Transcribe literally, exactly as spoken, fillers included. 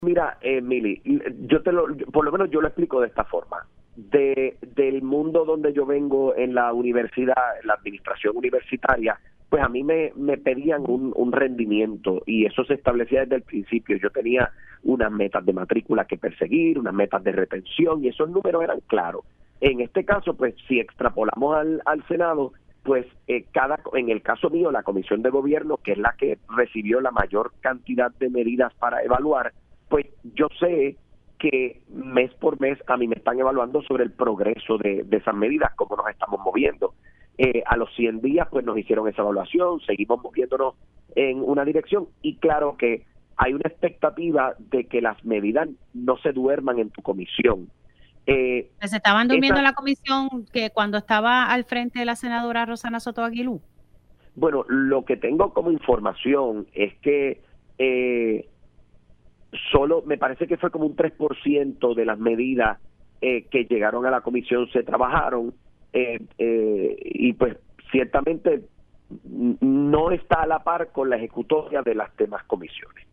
Mira, eh, Mili, yo te lo, por lo menos yo lo explico de esta forma. De, del mundo donde yo vengo en la universidad, en la administración universitaria, pues a mí me, me pedían un, un rendimiento y eso se establecía desde el principio. Yo tenía unas metas de matrícula que perseguir, unas metas de retención y esos números eran claros. En este caso, pues si extrapolamos al, al Senado, pues eh, cada en el caso mío, la Comisión de Gobierno, que es la que recibió la mayor cantidad de medidas para evaluar, pues yo sé que mes por mes a mí me están evaluando sobre el progreso de, de esas medidas, cómo nos estamos moviendo. Eh, a los cien días, pues nos hicieron esa evaluación, seguimos moviéndonos en una dirección y claro que hay una expectativa de que las medidas no se duerman en tu comisión. Eh, ¿Se estaban durmiendo esa, en la comisión que cuando estaba al frente de la senadora Rosana Soto Aguilú? Bueno, lo que tengo como información es que eh, solo, me parece que fue como un tres por ciento de las medidas eh, que llegaron a la comisión se trabajaron eh, eh, y pues ciertamente no está a la par con la ejecutoria de las demás comisiones.